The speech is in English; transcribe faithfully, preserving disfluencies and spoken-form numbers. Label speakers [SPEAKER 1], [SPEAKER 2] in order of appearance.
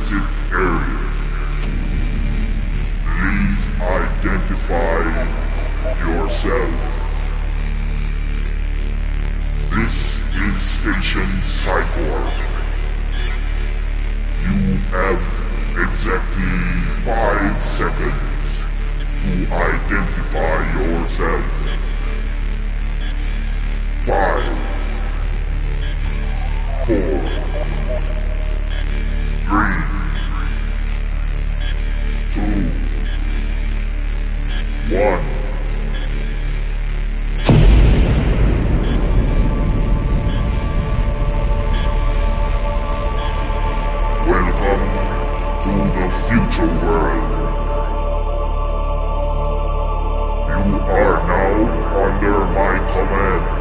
[SPEAKER 1] sensitive area. Please identify yourself. This is Station Cyborg. You have exactly five seconds to identify yourself. Five, four, three, two, one. Welcome to the future world. You are now under my command.